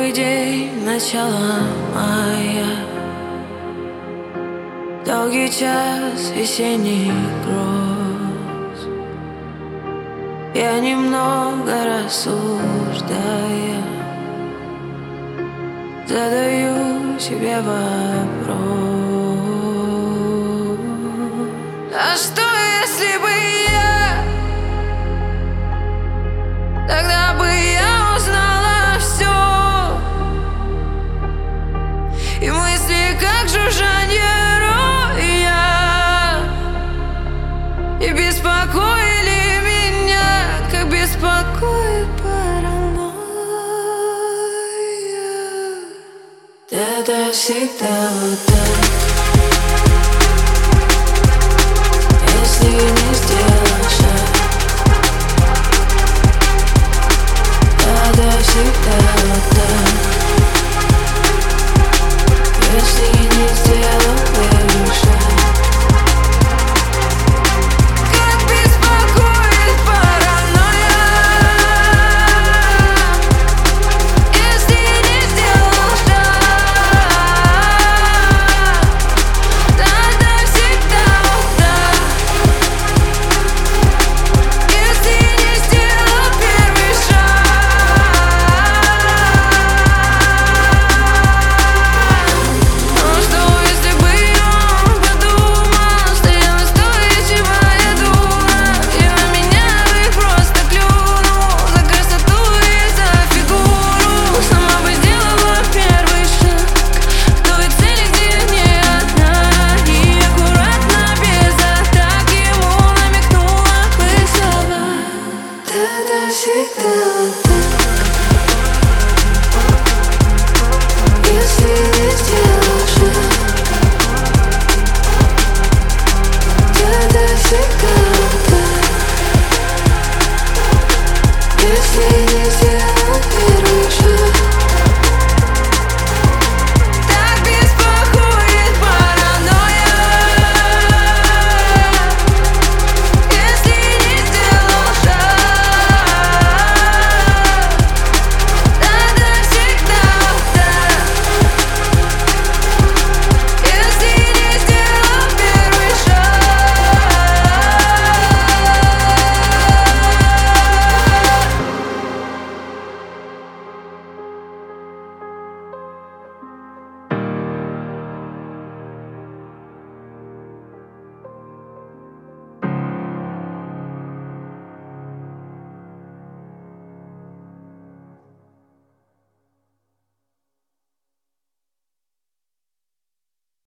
Новый день, начало мая, долгий час, весенний гроз. Я немного рассуждая задаю себе вопрос: а что если бы я, тогда бы я узнала все, и мысли как жужжанье роя, и беспокоили меня, как беспокоит паранойя. Это всегда вот так, если не сделаешь шаг. Это всегда вот так, если не сделал первый шаг. Как беспокоит паранойя, если не сделал шаг. Это всегда вот так, если не сделал первый шаг. Ну что, если бы он подумал, что я настойчивая дура, и на меня бы просто клюнул за красоту и за фигуру. Сама бы сделала первый шаг к той цели, где не одна, и аккуратно, без атак ему намекнула бы слова. Это всегда